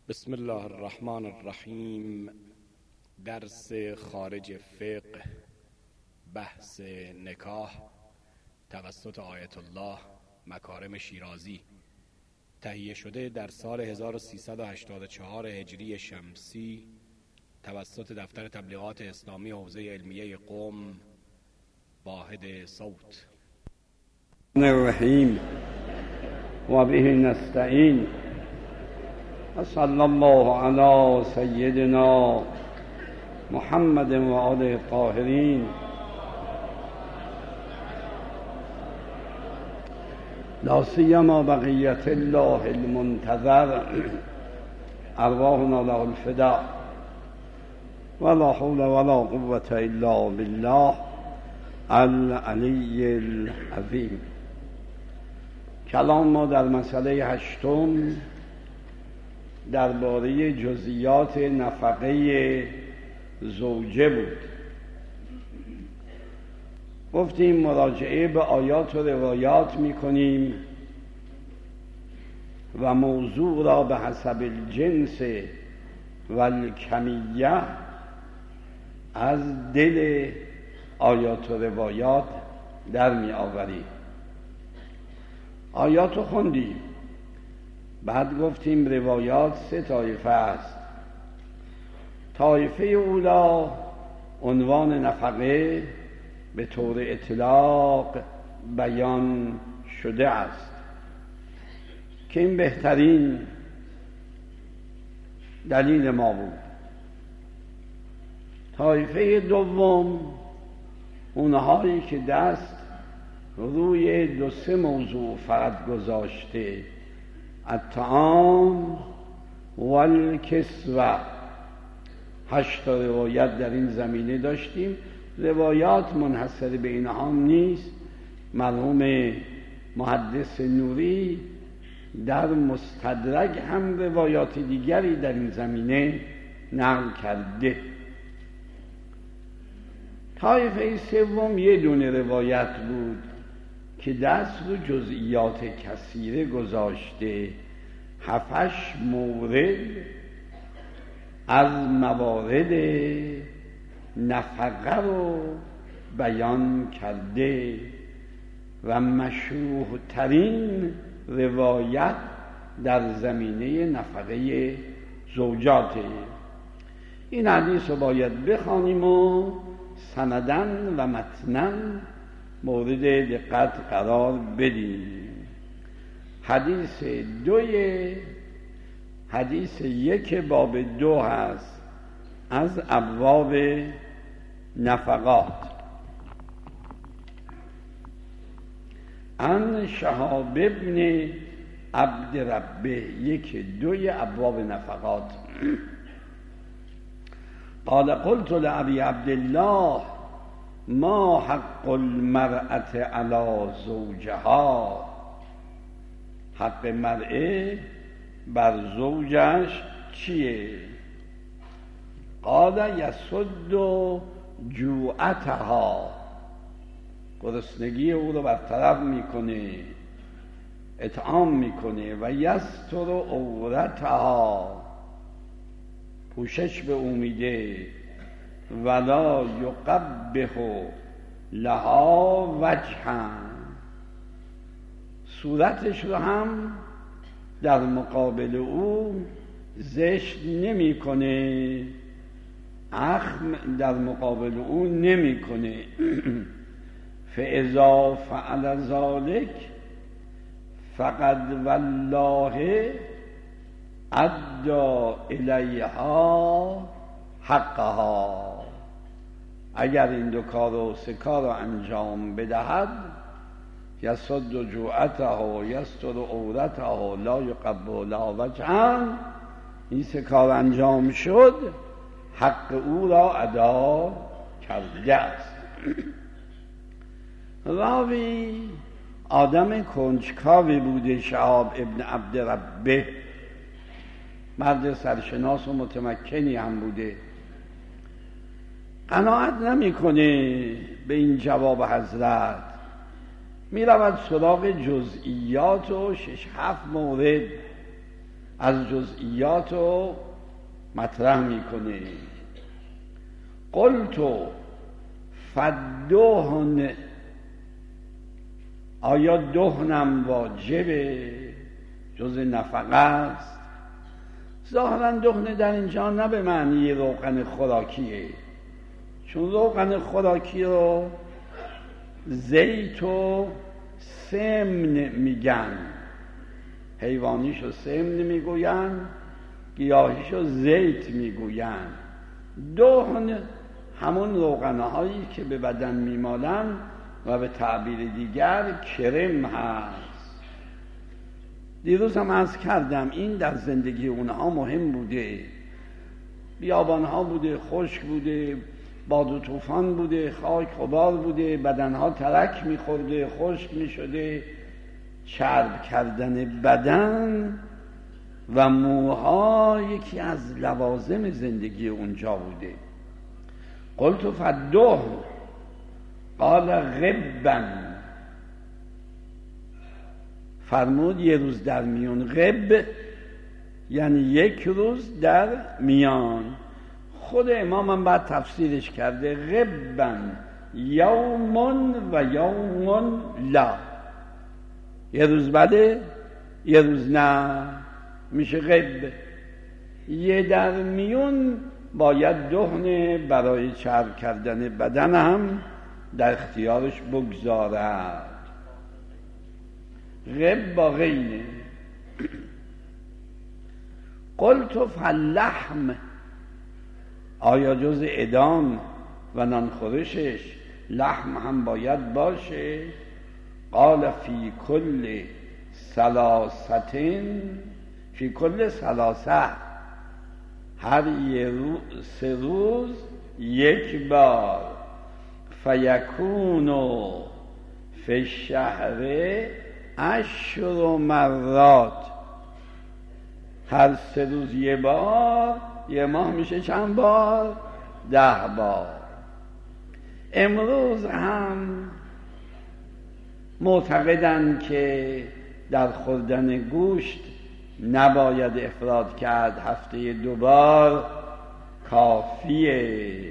بسم الله الرحمن الرحیم. درس خارج فقه، بحث نکاح توسط آیت الله مکارم شیرازی، تهیه شده در سال 1384 هجری شمسی توسط دفتر تبلیغات اسلامی حوزه علمیه قم، واحد صوت. الرحیم و به نستعین و صلی الله علی سیدنا محمد و آله الطاهرین. لا سیما بقیت الله المنتظر، ارواحنا له الفداء ولا حول ولا قوة الا بالله العلی العظیم. کلام ما در مسئله هشتم درباره جزئیات نفقه زوجه بود. گفتیم مراجعه به آیات و روایات میکنیم و موضوع را به حسب الجنس و الکمیه از دل آیات و روایات در می آوریم. آیات رو خوندیم، بعد گفتیم روایات سه طایفه است. طایفه اولا عنوان نفقه به طور اطلاق بیان شده است که این بهترین دلیل ما بود. طایفه دوم اونهایی که دست روی دو سه موضوع فقط گذاشته: الطعام والکسوه. 8 روایت در این زمینه داشتیم. روایات منحصر به اینها نیست. مرحوم محدث نوری در مستدرک هم روایات دیگری در این زمینه نقل کرده. طایفه سوم یه دونه روایت بود که دست رو جزئیات کثیره گذاشته. 7 مورد از موارد نفقه رو بیان کرده و مشروح ترین روایت در زمینه نفقه زوجاته. این حدیث رو باید بخوانیم و سندن و متنن مورد دقت قرار بدیم. حدیث 1 باب 2 هست از ابواب نفقات. عن شهاب ابن عبد ربه 1-2 ابواب نفقات. قال قلت لأبي عبدالله ما حق المرأة علی زوجها. حق مرئه بر زوجش چیه؟ قال یسد جوعتها. گرسنگی او رو برطرف میکنه، اطعام میکنه. و یستر عورتها، پوشش به او میده. ولا یقبح لها وجها، صورتش رو هم در مقابل او زشت نمی کنه، اخم در مقابل او نمی کنه. فاذا فعل ذلك فقد والله ادى الیها حقها. اگر این دو کار و 3 کار رو انجام بدهد، یسد جوعتها یستر عورتها لا یقبح لها وجها، این 3 کار انجام شد، حق او را ادا کرده است. راوی آدم کنجکاوی بوده، شهاب ابن عبد ربه، مرد سرشناس و متمکنی هم بوده. قناعت نمی‌کنه به این جواب حضرت، می رود سراغ جزئیات و 6-7 مورد از جزئیات رو مطرح میکنه. قلتو فدهن، آیا دهنم واجبه؟ جز نفقه است. ظاهرا دهن در اینجا نه به معنی روغن خوراکیه، چون روغن خوراکی رو زیت و سمن میگن، حیوانیشو سمن میگوین، گیاهیشو زیت میگوین. دهن همون روغنهایی که به بدن میمالن و به تعبیر دیگر کرم هست. دیروز هم عرض کردم این در زندگی اونها مهم بوده. بیابانها بوده، خشک بوده، باد و طوفان بوده، خاک غبار بوده، بدنها ترک میخورده، خشک میشده. چرب کردن بدن و موها یکی از لوازم زندگی اونجا بوده. قلت فدهن قال غبا، فرمود یه روز در میان. غب یعنی یک روز در میان. خود امام هم بعد تفسیرش کرده غبا یوم و یوم لا، یه روز بده یه روز نه، میشه غب. یه در میون باید دهن برای چرب کردن بدن هم در اختیارش بگذارد. غب با غینه. قلت فاللحم، آیا جز ادام و نانخورشش لحم هم باید باشه؟ قال فی کل ثلاثتین، فی کل ثلاثه، هر 3 روز یک بار. فیکونو فی الشهر 10 مرات، هر 3 روز یه بار، یه ماه میشه چند بار؟ 10 بار. امروز هم معتقدن که در خوردن گوشت نباید افراط کرد، هفته 2 بار کافیه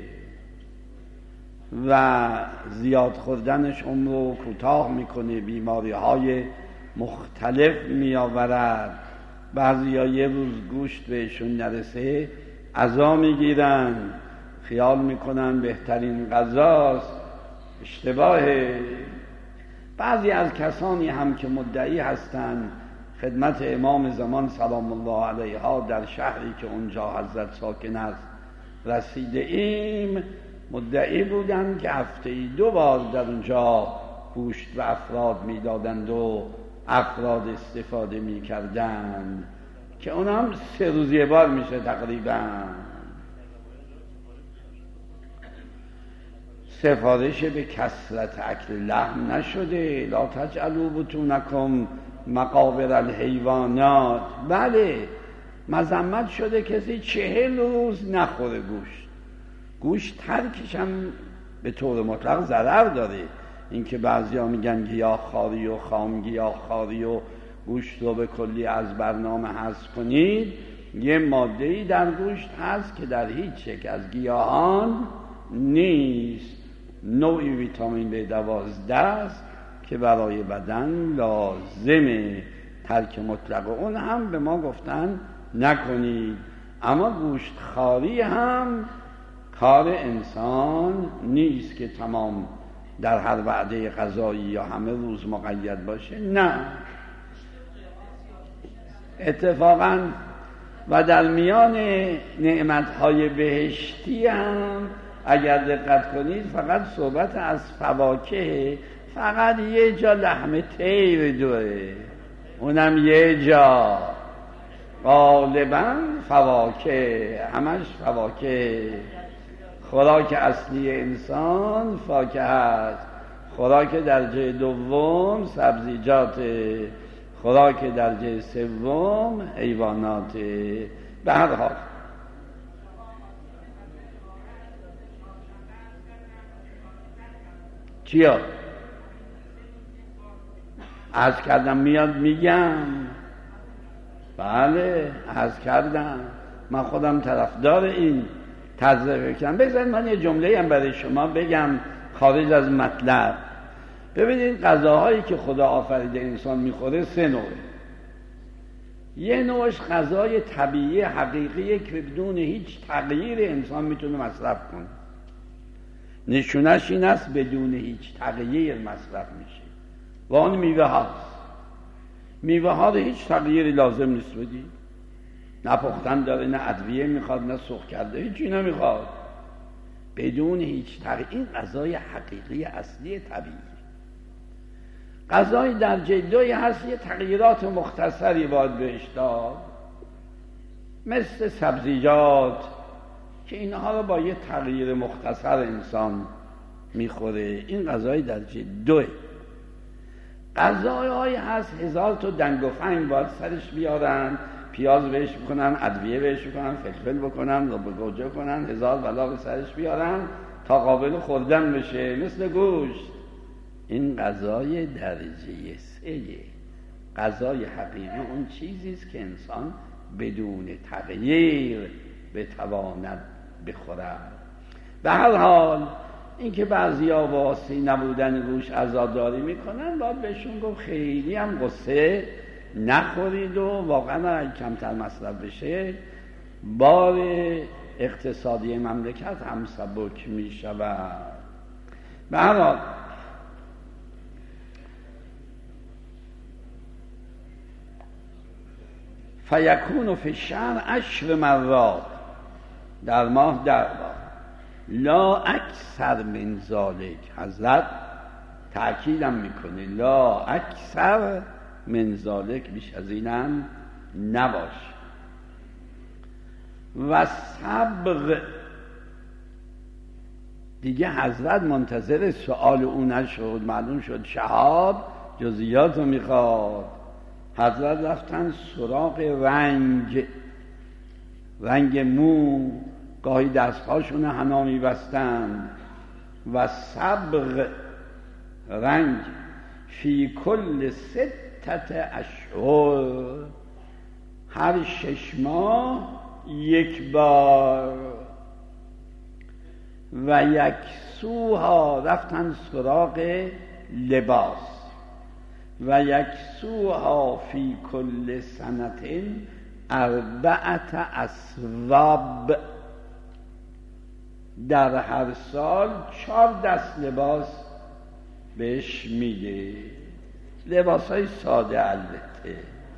و زیاد خوردنش عمر رو کوتاه میکنه، بیماری های مختلف میآورد. بعضی ها یه روز گوشت بهشون نرسه عزا میگیرن، خیال میکنن بهترین غذاست، اشتباهه. بعضی از کسانی هم که مدعی هستند خدمت امام زمان سلام الله علیها در شهری که اونجا حضرت ساکن است رسیده ایم، مدعی بودند که هفته 2 بار در اونجا گوشت و افراد میدادند و افراد استفاده میکردند، که اونم 3 روز یه بار میشه تقریبا. سفارش به کثرت اکل لحم نشده. لا تجعلوا بطونکم مقابر الحیوانات. بله، مذمت شده کسی 40 روز نخوره گوشت. گوشت ترکش هم به طور مطلق ضرر داره. اینکه بعضیا میگن گیاهخواری و خام گیاهخواری و گوشت رو به کلی از برنامه حذف کنید، یه ماده‌ای در گوشت هست که در هیچ یک از گیاهان نیست، نوعی ویتامین B12 است که برای بدن لازمه. ترک مطلق اون هم به ما گفتن نکنید. اما گوشت خواری هم کار انسان نیست که تمام در هر وعده غذایی یا همه روز مقید باشه، نه. اتفاقا و در میان نعمتهای بهشتی هم اگر دقت کنید فقط صحبت از فواکه، فقط یه جا لحم طیر دوره، اونم یه جا. غالبا فواکه، همش فواکه. خوراک اصلی انسان فاکهه است، خوراک درجه 2 سبزیجات، خوراک درجه 3 حیوانات. به هر حال چیا؟ عرض کردم میاد میگم بله عرض کردم من خودم طرفدار این طرز فکرم. بذارید من یه جمله هم برای شما بگم خارج از مطلب. ببینید غذاهایی که خدا آفریده انسان میخوره 3 نوعه. یه نوعش غذای طبیعی حقیقیه که بدون هیچ تغییر انسان میتونه مصرف کنه. نشونش این است بدون هیچ تغییر مصرف میشه و آن میوه هاست. میوه ها رو هیچ تغییری لازم نیست بدی، نه پختن داره، نه ادویه میخواد، نه سرخ کرده، هیچی نمیخواد، بدون هیچ تغییر. این غذای حقیقی اصلی طبیعی. غذای درجه 2 هست یه تغییرات مختصری باید بهش داد، مثل سبزیجات که اینها رو با یه تغییر مختصر انسان میخوره. این غذای درجه 2. غذاهایی هست 1000 تا دنگ و فنگ باید سرش بیارن، پیاز بهش بکنن، ادویه بهش بکنن، فلفل بکنن، رو گوجه کنن، 1000 بلا به سرش بیارن تا قابل خوردن بشه، مثل گوشت. این غذای درجه 3. غذای حقیقی اون چیزی است که انسان بدون تغییر بتواند بخورد. به هر حال اینکه بعضیا واسه نبودن گوش عزاداری میکنن، باید بهشون گفت خیلی هم قصه نخورید و واقعا اگه کمتر مصرف بشه بار اقتصادی مملکت هم سبک میشود. به هر حال فیکون فی الشهر 10 مرات، در ماه 10 بار، لا اکثر من ذالک. حضرت تأکیدم میکنه لا اکثر من ذالک، بیش از اینم نباش. و صبغ، دیگه حضرت منتظر سؤال اون نشد، معلوم شد شهاب جزئیات رو میخواد. حضرت رفتن سراغ رنگ مو، گاهی دستهاشون حنا میبستن. و صبغ، رنگ، فی کل 6 اشهر، هر 6 ماه 1 بار. و یکسوها، رفتن سراغ لباس. و یکسوها فی کل سنت 4 اثواب، در هر سال 4 دست لباس بهش میده. لباس های ساده البته.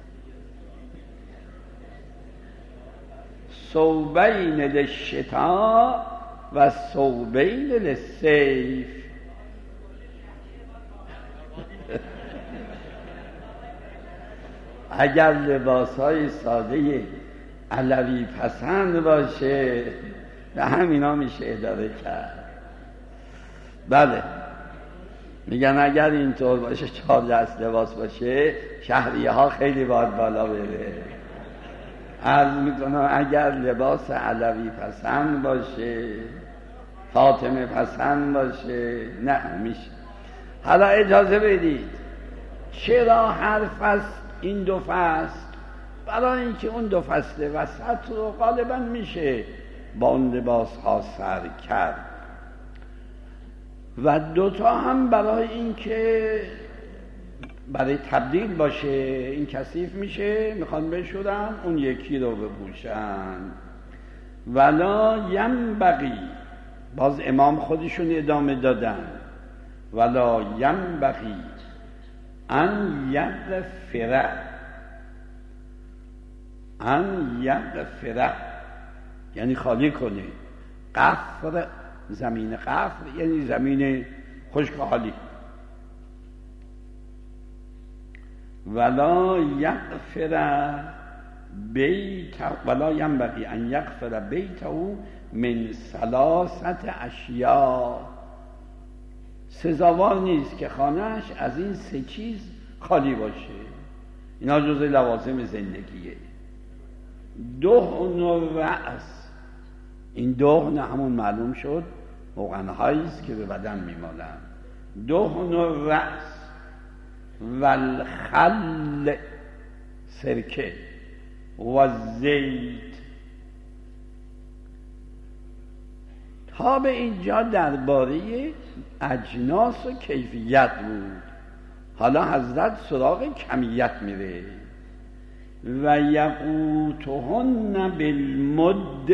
ثوبین للشتاء و ثوبین للصیف. اگر لباس های ساده علوی پسند باشه به همینا میشه اداره کرد. بله میگن اگر اینطور باشه 4 دست لباس باشه شهریه ها خیلی باید بالا بره. عرض میکنم اگر لباس علوی پسند باشه، فاطمه پسند باشه، نه میشه. حالا اجازه بدید چرا هر فصل این 2 فصل؟ برای اینکه اون 2 فصل وسط رو غالبا میشه با اون لباس ها سر کرد. و 2 تا هم برای اینکه برای تبدیل باشه، این کثیف میشه میخوان بشورن اون یکی رو بپوشن. ولا ینبغی، باز امام خودشون ادامه دادن، ولا ینبغی ان یغفر، یعنی خالی کنه. قفر، زمین قفر یعنی زمین خشک خالی. ولا یغفر بیت، ولا ینبغی ان یغفر بیته من 3 اشیاء، سزاوار نیست که خانهش از این 3 چیز خالی باشه. اینا جزء لوازم زندگیه. دهن الرأس، این دهن همون معلوم شد روغن‌هایی است که به بدن میمالن. دهن الرأس و الخل، سرکه، و زیت. تا به اینجا درباره اجناس و کیفیت بود. حالا حضرت سراغ کمیت میره. و یقوتهن بالمد.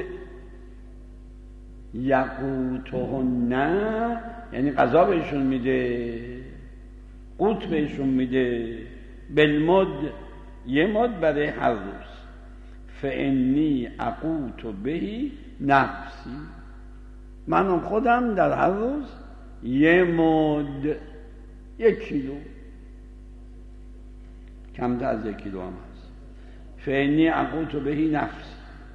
یقوتهن یعنی غذا بهشون میده، قوت بهشون میده، بالمد، یه مد برای هر روز. فانی اقوت بهی نفسی، من خودم در هر روز یه مد، 1 کیلو، کمتر از 1 کیلو هم هست. فانی اقوت بهی نفسی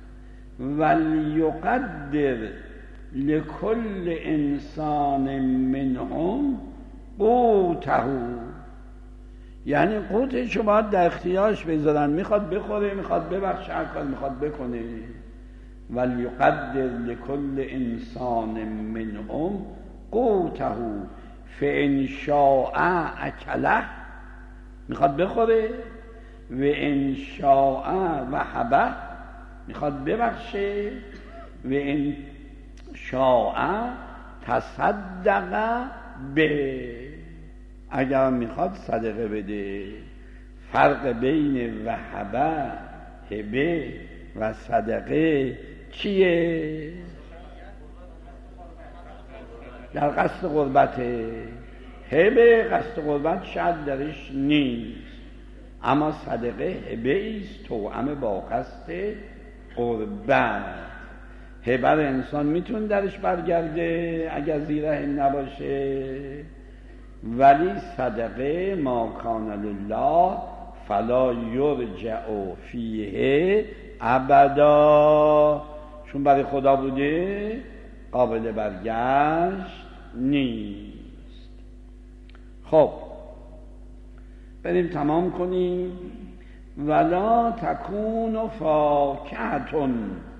ولیقدر لکل انسان منهم قوته، یعنی قوتش رو باید در اختیارش بذارن، میخواد بخوره، میخواد ببخشه، هر کار میخواد بکنه. ولیقدر لکل انسان منهم قوته فان شاء اکله، میخواد بخوره، و ان شاء وهبه، میخواد ببخشه، و ان شاء تصدق به، اگر میخواد صدقه بده. فرق بین وهبه، هبه و صدقه چیه؟ در قصد قربته. هبه قصد قربت شاید درش نیست، اما صدقه هبه ایست توأم با قصد قربت. هبه انسان میتونه درش برگرده اگر زیر هم نباشه، ولی صدقه ما کان لله فلا یرجع فیه ابدا، چون برای خدا بوده قابل برگشت نیست. خب بریم تمام کنیم. ولا تکون فاکهتون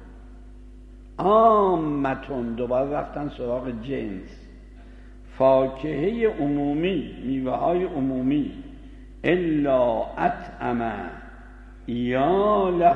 عامتون، دوباره رفتن سراغ جنس، فاکهه عمومی، میوه های عمومی، الا اطعم ایاله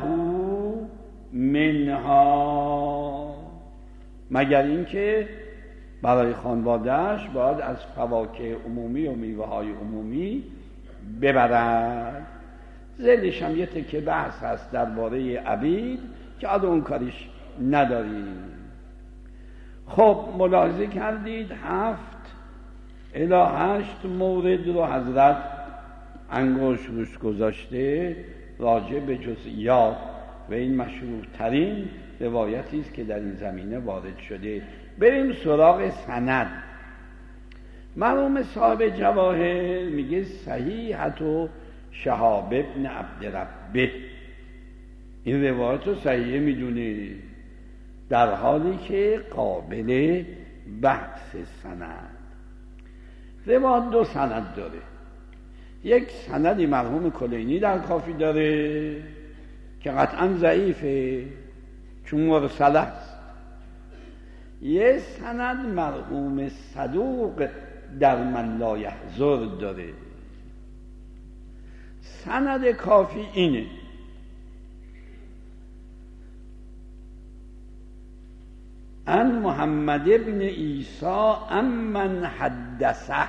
منها، مگر اینکه برای خانواده‌اش باید از فواکه عمومی و میوه های عمومی ببرد. ذیلش هم یه تکه بحث هست درباره عبید که آده اون کاریش نداریم. خب ملاحظه کردید 7 الی 8 مورد رو حضرت انگشت روش گذاشته راجع به جزئیات و این مشروع ترین روایتی است که در این زمینه وارد شده. بریم سراغ سند. مرحوم صاحب جواهر میگه صحیحت و شهاب ابن عبدربه، این روایت رو صحیحه میدونه، در حالی که قابل بحث سند. روایت 2 سند داره. یک سندی مرحوم کلینی در کافی داره که قطعا ضعیفه چون مرسل است. یه سند مرحوم صدوق در من لا یحضر داره. سند کافی اینه: ان محمد ابن عیسی امن حدثه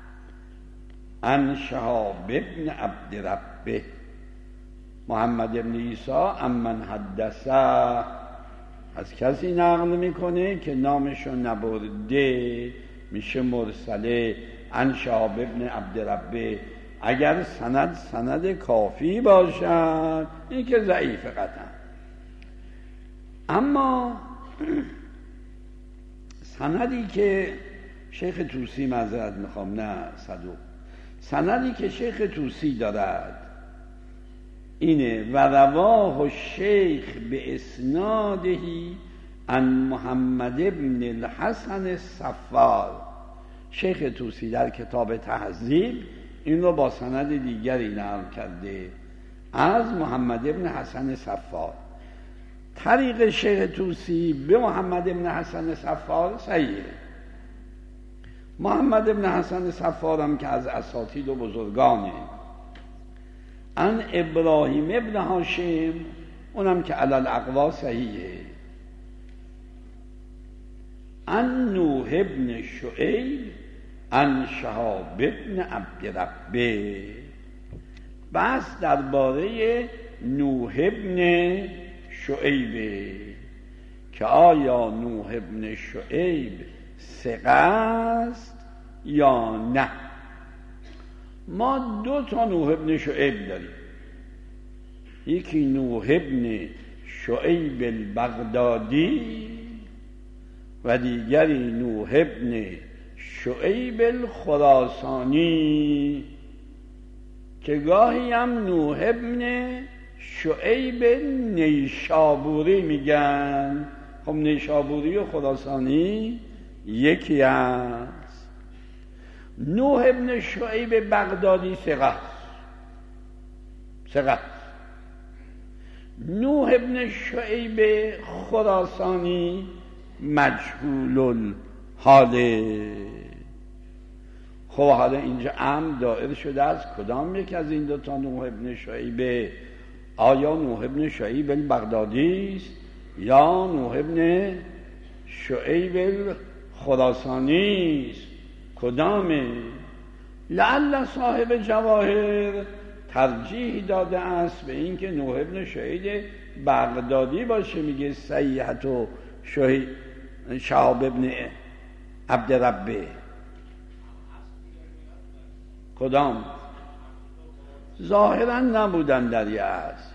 ان شهاب ابن عبدربه. محمد ابن عیسی امن حدثه از کسی نقل میکنه که نامشو نبرده، میشه مرسله. ان شهاب ابن عبدربه اگر سند کافی باشد، این که ضعیف قطعا. اما سندی که شیخ توسی، معذرت میخوام، نه صدوق، سندی که شیخ توسی دارد اینه: و رواه الشیخ به اسنادهی عن محمد ابن الحسن الصفار. شیخ توسی در کتاب تهذیب این رو با سند دیگری نقل کرده از محمد ابن حسن صفار. طریق شیخ توسی به محمد ابن حسن صفار صحیحه. محمد ابن حسن صفار هم که از اساتید و بزرگانه. ان ابراهیم ابن هاشم اونم که علی الاقوا صحیحه. عن نوح ابن شعیب عن شهاب ابن عبدربه، بس درباره نوح ابن شعیب که آیا نوح ابن شعیب ثقه است یا نه. ما 2 تا نوح ابن شعیب داریم، یکی نوح ابن شعیب البغدادی و دیگری نوح ابن شعیب الخراسانی که گاهی هم نوح ابن شعیب نیشابوری میگن. خب نیشابوری و خراسانی یکی است. نوح ابن شعیب بغدادی ثقه. نوح ابن شعیب خراسانی مجهول الحاله. خب حالا اینجا امر دائر شده از کدام یک از این 2 تا نوح ابن شعیب؟ آیا نوح ابن شعیب البغدادی است یا نوح ابن شعیب الخراسانی است؟ کدامه؟ لعل صاحب جواهر ترجیح داده است به این که نوح ابن شعیب بغدادی باشه. میگه صحیحت و شهاب ابن عبدربه. کدام؟ ظاهرا نبودن در یأس.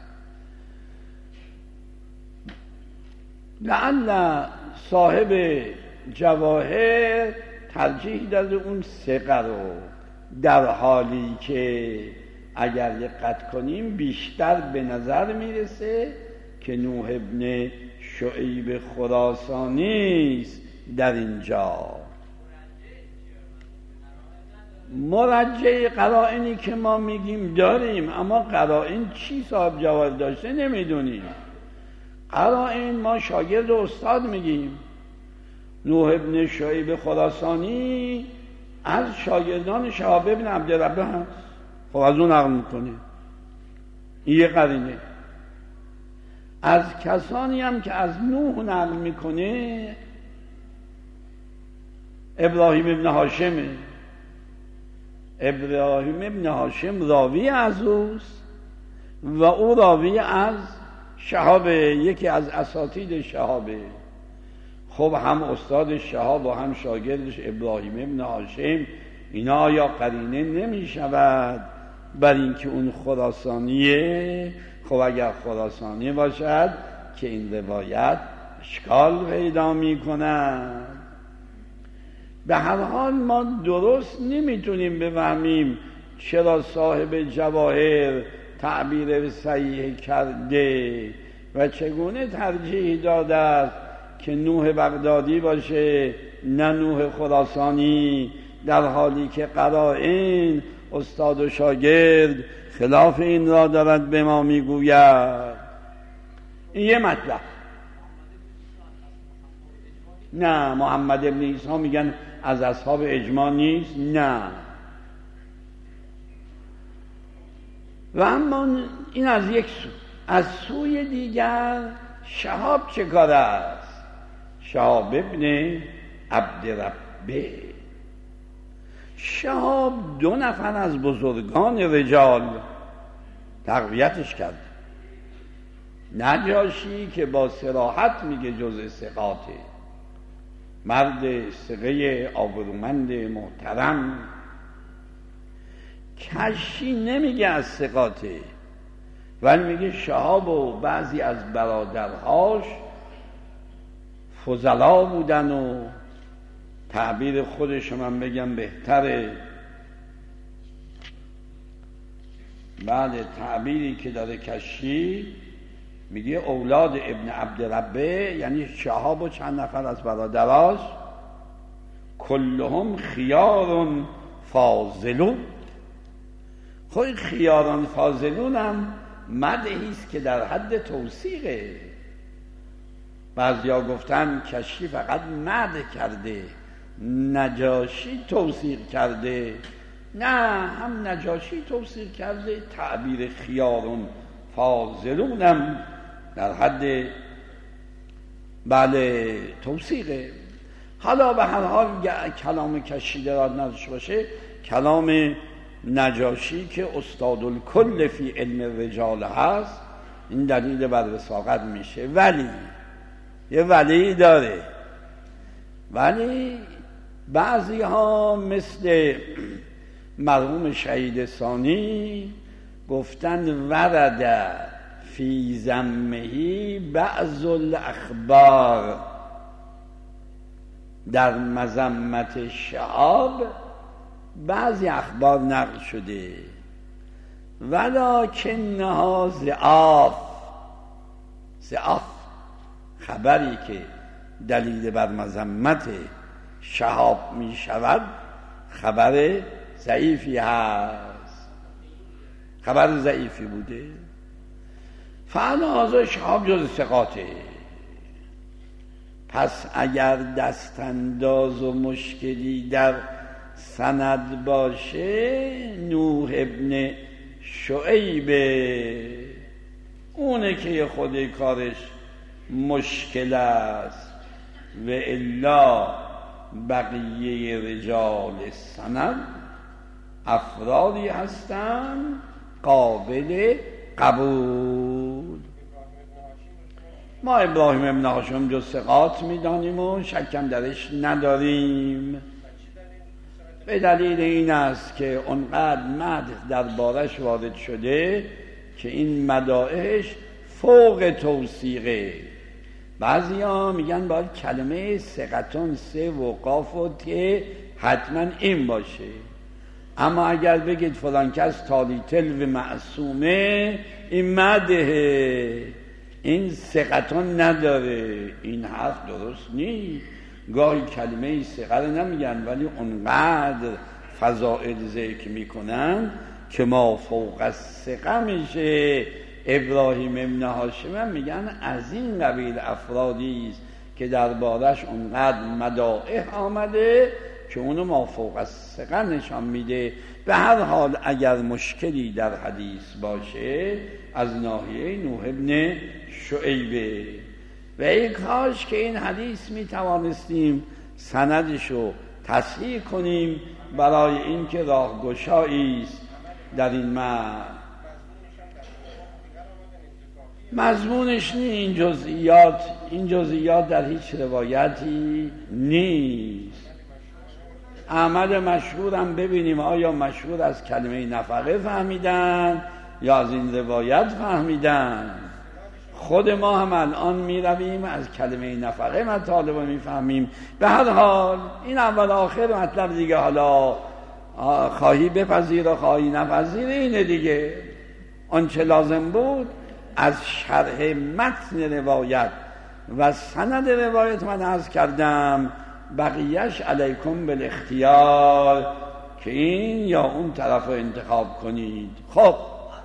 لعل صاحب جواهر ترجیح داده اون ثقه رو، در حالی که اگر دقت کنیم بیشتر به نظر میرسه که نوح ابن شعیب خراسانی است در اینجا. مرجع قرائنی که ما میگیم داریم، اما قرائن چی صاحب جواهر داشته نمیدونیم. قرائن ما شاگرد و استاد میگیم. نوح ابن شعیب خراسانی از شاگردان شهاب ابن عبدربه هست. خب از اون نقل میکنه، این یه قرینه. از کسانی هم که از نوح نقل میکنه ابراهیم ابن هاشمه. ابراهیم ابن هاشم راوی از اوست و او راوی از شهاب، یکی از اساتید شهابه. خب هم استاد شهاب و هم شاگردش ابراهیم ابن هاشم، اینا آیا قرینه نمی شود بر اینکه اون خراسانیه؟ خب اگر خراسانی باشد که این روایت اشکال پیدا می کند. به هر حال ما درست نمیتونیم بفهمیم چرا صاحب جواهر تعبیر صحیح کرده و چگونه ترجیح داده است که نوح بغدادی باشه نه نوح خراسانی، در حالی که قرائن استاد و شاگرد خلاف این را دارد به ما میگوید. این یه مطلب. نه محمد ابن عیسی میگن از اصحاب اجماع نیست. نه. و اما این از یک سو. از سوی دیگر شهاب چه کار است؟ شهاب ابن عبدربه. شهاب 2 نفر از بزرگان رجال تقویتش کرد. نجاشی که با صراحت میگه جزء ثقاته، مرد ثقه آبرومند محترم. کشی نمیگه از ثقاته، ولی میگه شهاب و بعضی از برادرهاش فضلا بودن و تعبیر خودش من بگم بهتره. بعد تعبیری که داره کشی میگه اولاد ابن عبدربه، یعنی شهاب و چند نفر از برادراش، کلهم خیارون فاضلون. خب خیاران فاضلون هم مدحی است که در حد توصیقه. بعضیا گفتن کشی فقط مدح کرده، نجاشی توصیق کرده. نه، هم نجاشی توصیق کرده، تعبیر خیارون فاضلون هم در حد بله توثیقه. حالا به هر حال کلام کشیده را نداشته باشه، کلام نجاشی که استادالکل فی علم الرجال هست، این دلیل بر وثاقت میشه. ولی یه ولی داره، ولی بعضی ها مثل مرحوم شهید ثانی گفتن ورد فی ذمه بعض الاخبار، در مذمت شهاب بعضی اخبار نقل شده، ولکنها ضعاف، خبری که دلیل بر مذمت شهاب می شود خبر ضعیفی هست، خبر ضعیفی بوده. فعلا شهاب جز ثقاته. پس اگر دستانداز و مشکلی در سند باشه، نوح ابن شعیب اونه که خود کارش مشکل است، و الا بقیه رجال سند افرادی هستن قابل قبول. ما ابراهیم ابن هاشم جز ثقات میدانیم و شکم درش نداریم، به دلیل این است که اونقدر مدح در بارش وارد شده که این مدائحش فوق توثیقه. بعضی ها میگن باید کلمه ثقتون سه و قاف و ته حتما این باشه، اما اگر بگید فلان کس تالی تل و معصومه، این مدحه، این ثقتون نداره. این حرف درست نیست. گاهی کلمه ثقه رو نمیگن ولی اونقدر فضائل ذکر میکنن که ما فوق از ثقه میشه. ابراهیم ابن هاشم میگن از این قبیل افرادی است که دربارش اونقدر مدائح آمده که اونو ما فوق از ثقه نشان میده. به هر حال اگر مشکلی در حدیث باشه از ناحیه نوح ابن شعیبه، و ای کاش که این حدیث میتوانستیم سندشو تصحیح کنیم برای اینکه راهگشایی است در این مضمونش نی. این جزئیات در هیچ روایتی نیست. احمد مشهور هم ببینیم آیا مشهور از کلمه نفقه فهمیدن یا از این روایت فهمیدن. خود ما هم الان می رویم از کلمه نفقه مطالب می فهمیم. به هر حال این اول آخر مطلب دیگه، حالا خواهی بپذیر و خواهی نپذیر اینه دیگه. آنچه لازم بود از شرح متن روایت و سند روایت من عرض کردم، بقیهش علیکم بالاختیار که این یا اون طرف رو انتخاب کنید. خب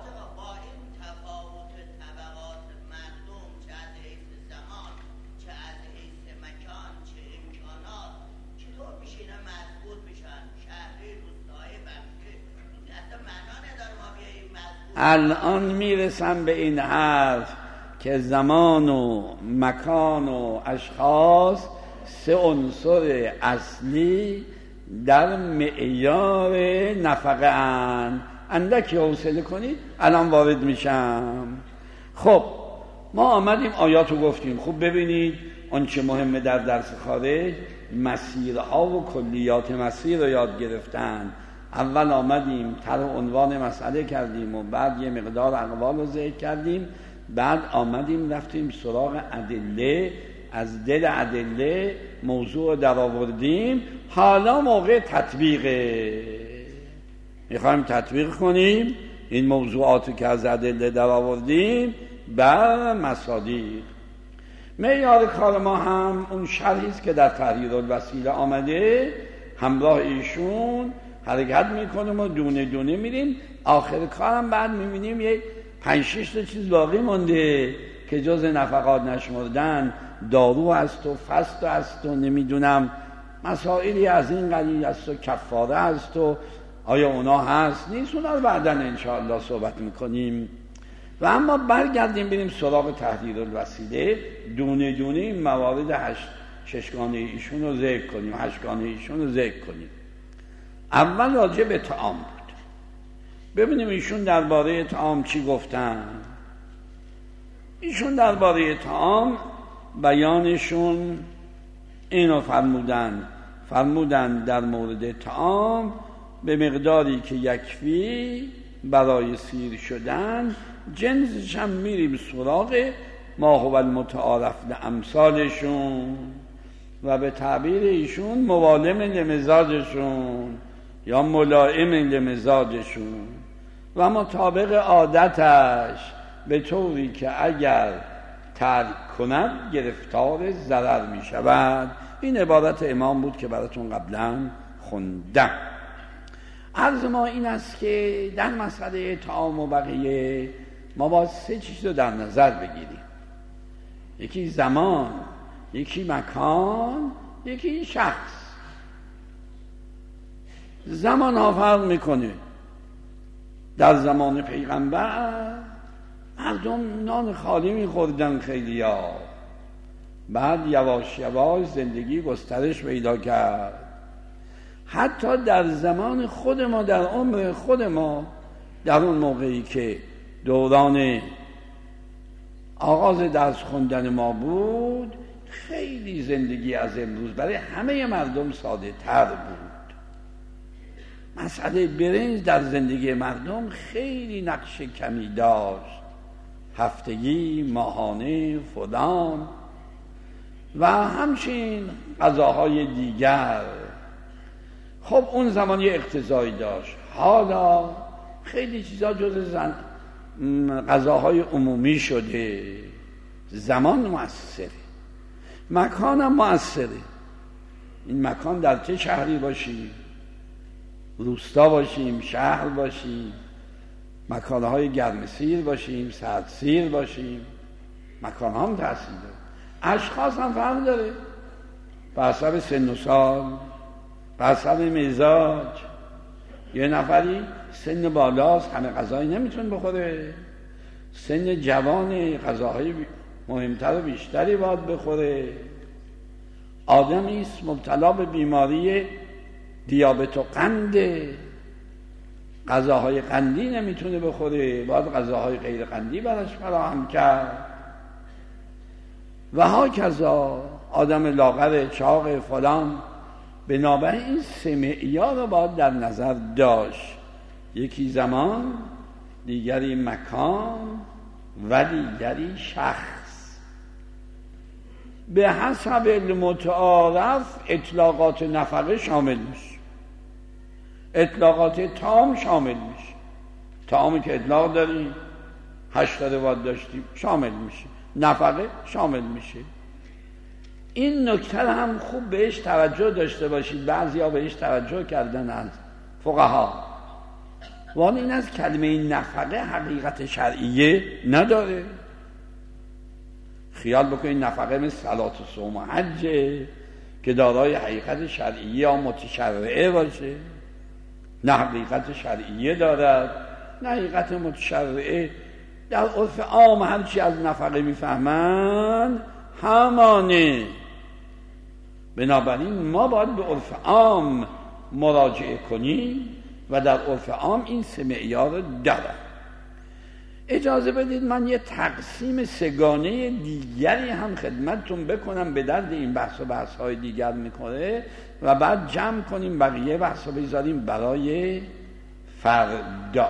الان میرسم به این حرف که زمان و مکان و اشخاص سه عنصر اصلی در معیار نفقه اند. اندکی حوصله کنید الان وارد میشم. خب ما آمدیم آیاتو گفتیم. خوب ببینید آنچه مهمه در درس خارج مسیرها و کلیات مسیر رو یاد گرفتن. اول آمدیم طرح عنوان مسئله کردیم و بعد یه مقدار اقوال رو ذکر کردیم، بعد آمدیم رفتیم سراغ ادله، از دل ادله موضوع در آوردیم. حالا موقع تطبیقه، میخوایم تطبیق کنیم این موضوعاتی که از ادله در آوردیم بر مصادیق. معیار کار ما هم اون شرحی است که در تحریر الوسیله آمده، همراه ایشون حرکت میکنیم و دونه دونه میریم. آخر کارم بعد میبینیم یک 5-6 چیز باقی مونده که جز نفقات نشمردن دارو هست و فست هست و نمیدونم مسائلی از این قلیل است و کفاره هست و آیا اونا هست نیست، اونا رو بعدن انشاءالله صحبت میکنیم. و اما برگردیم بریم سراغ تحریر الوسیله، دونه دونه این موارد ششگانه ایشون رو ذکر کنیم، هشتگانه ایشون رو ذکر کنیم. اول راجع به طعام بود. ببینیم ایشون درباره طعام چی گفتن. ایشون درباره طعام بیانشون اینو فرمودن در مورد طعام به مقداری که یکفی برای سیر شدن، جنسش هم میریم سراغ ما هو المتعارف لامثالشون و به تعبیر ایشون موالم لمزاجشون یا ملائم لمزاجشون و مطابق عادتش، به طوری که اگر ترک کند گرفتار ضرر می شود. این عبارت امام بود که براتون قبلا خوندم. عرض ما این است که در مسئله طعام و بقیه ما باید 3 چیز رو در نظر بگیریم: یکی زمان، یکی مکان، یکی شخص. زمان ها فرق میکنه. در زمان پیغمبر مردم نان خالی میخوردن خیلی ها، بعد یواش یواش زندگی گسترش پیدا کرد. حتی در زمان خود ما، در عمر خود ما، در اون موقعی که دوران آغاز درس خوندن ما بود، خیلی زندگی از امروز برای همه مردم ساده تر بود. مسئله برنج در زندگی مردم خیلی نقش کمی داشت، هفتگی، ماهانه، فلان و همچنین غذاهای دیگر. خب اون زمان یه اقتضایی داشت. حالا خیلی چیزا جز غذاهای عمومی شده. زمان مؤثره، مکان هم مؤثره. این مکان در چه شهری باشیم، روستا باشیم، شهر باشیم، مکانهای گرمسیر باشیم، سردسیر باشیم، مکان هم تأثیر داره. اشخاص هم فرق داره، به حسب سن و سال، به حسب مزاج. یه نفری سن بالاست همه غذایی نمیتونه بخوره، سن جوان غذاهای مهمتر و بیشتری باید بخوره. آدمی است مبتلا به بیماری دیابت و قند، غذاهای قندی نمیتونه بخوره، باید غذاهای غیر قندی براش فراهم کرد. و هاکذا آدم لاغر، چاق، فلان. بنابراین این 3 معیار رو باید در نظر داشت: یکی زمان، دیگری مکان و دیگری شخص. به حسب المتعارف اطلاقات نفقه شامل میشه، اطلاقات طعام شامل میشه. طعامی که اطلاق داریم 8 روایت داشتیم شامل میشه، نفقه شامل میشه. این نکته هم خوب بهش توجه داشته باشید. بعضیا بهش توجه کردن از فقها. وان این از کلمه نفقه حقیقت شرعیه نداره. خیال بکنید نفقه مثل صلات و صوم و حج که دارای حقیقت شرعیه یا متشرعه باشه. نه حقیقت شرعیه دارد نه حقیقت متشرعه. در عرف عام هرچی از نفقه میفهمن همانه. بنابراین ما باید به عرف عام مراجعه کنیم و در عرف عام این 3 معیار دارد. اجازه بدید من یه تقسیم 3گانه دیگری هم خدمتتون بکنم، به درد این بحث و بحث‌های دیگر میکنه و بعد جمع کنیم بقیه بحث رو بذاریم برای فردا.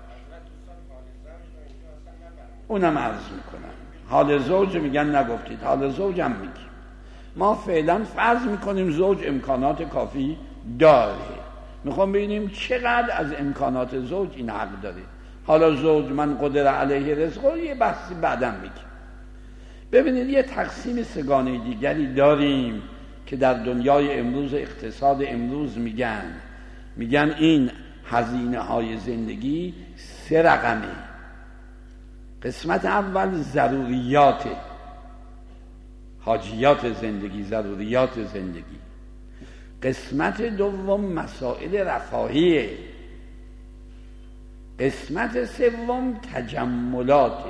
اونم عرض میکنم. حال زوج میگن نگفتید، حال زوج هم میگیم. ما فعلا فرض میکنیم زوج امکانات کافی داره. میخوام ببینیم چقدر از امکانات زوج این حق داره. حالا زوج من قدر علیه رزقه یه بحثی بعدم میگیم. ببینید یه تقسیم 3گانه دیگری داریم که در دنیای امروز، اقتصاد امروز میگن این هزینه های زندگی 3 رقمه. قسمت اول ضروریات، حاجیات زندگی، ضروریات زندگی. قسمت دوم مسائل رفاهیه. قسمت سوم تجملاته.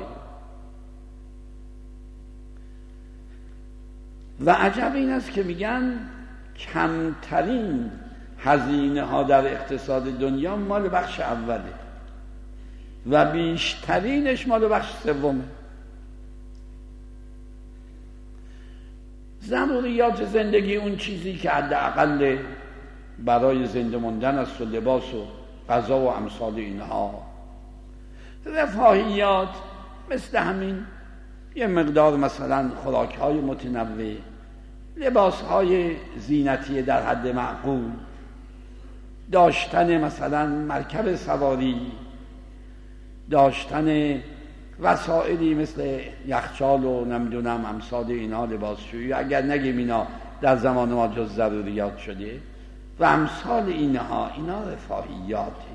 و عجب این است که میگن کمترین هزینه ها در اقتصاد دنیا مال بخش اوله و بیشترینش مال بخش سومه. ضروریات زندگی، اون چیزی که حداقل برای زنده موندن است و لباس و غذا و امثال اینها. رفاهیات مثل همین، یه مقدار مثلا خوراک‌های متنوع، لباس‌های زینتی در حد معقول، داشتن مثلا مرکب سواری، داشتن وسائلی مثل یخچال و نمیدونم امثال اینا، لباسشویی، اگر نگیم اینا در زمان ما جز ضروریات شده و امثال اینها، اینا رفاهیاته.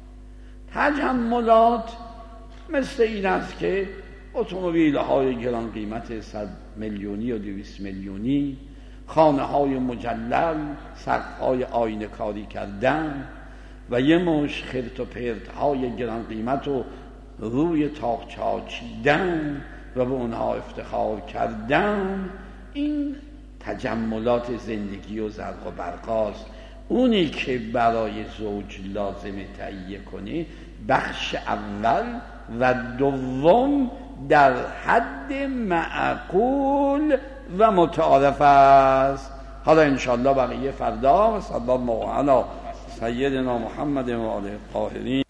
تجملات مثل این است که اتومبیل‌های گران قیمت 100 میلیونی و 200 میلیونی، خانه‌های مجلل، سقف‌های آینه کاری کردن و یه مش خرت و پرت‌های گران قیمت و روی تاقچه‌ها چیدن و به اونها افتخار کردن. این تجملات زندگی و زرق و برقاست. اونی که برای زوج لازمه تهیه کنه بخش اول و دوم در حد معقول و متعارف است. حالا انشاءالله بقیه فردا. و صلی الله علی سیدنا محمد و آله الطاهرین.